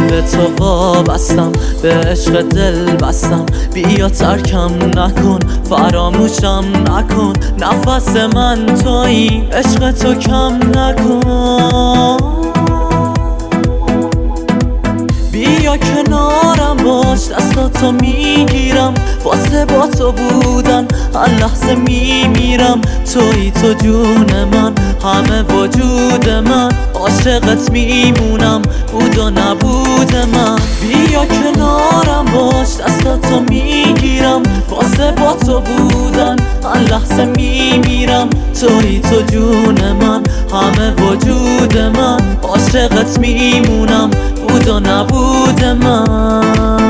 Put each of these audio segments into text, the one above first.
به تو وابستم، به عشق دل بستم. بیا ترکم نکن، فراموشم نکن، نفس من تویی، عشق تو کم نکن. بیا کنارم باش، دستاتو میگیرم، واسه با تو بودن هر لحظه میمیرم. تویی تو جون من، همه وجود من، عاشقت میمونم، بود و نبود من. بیا کنارم باش، دستاتو میگیرم، واسه با تو بودن هر لحظه میمیرم. تویی تو جون من، همه وجود من، عاشقت میمونم، بود و نبود من.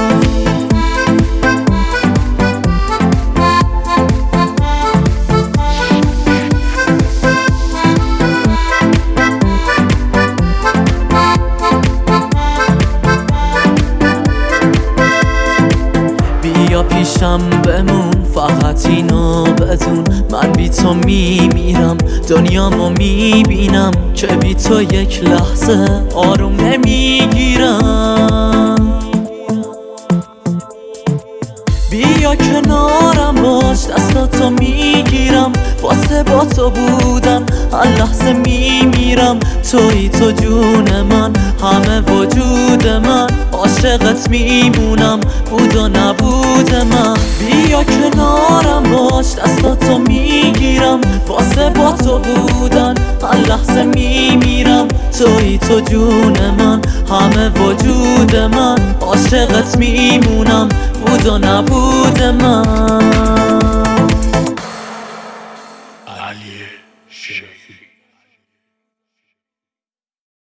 بیا پیشم بمون، فقط اینو بدون، من بی تو میمیرم، دنیامو میبینم که بی تو یک لحظه آروم نمیگیرم. بیا کنارم باش، دستاتو میگیرم، واسه با تو بودن هر لحظه میمیرم. تویی تو جون من، همه وجود من، عاشقت میمونم، بود و نبود من. بیا کنارم باش، دستاتو میگیرم، واسه با تو بودن هر لحظه میمیرم. تویی تو جون من، همه وجود من، عاشقت میمونم، بود و نبود من. علی شیخی.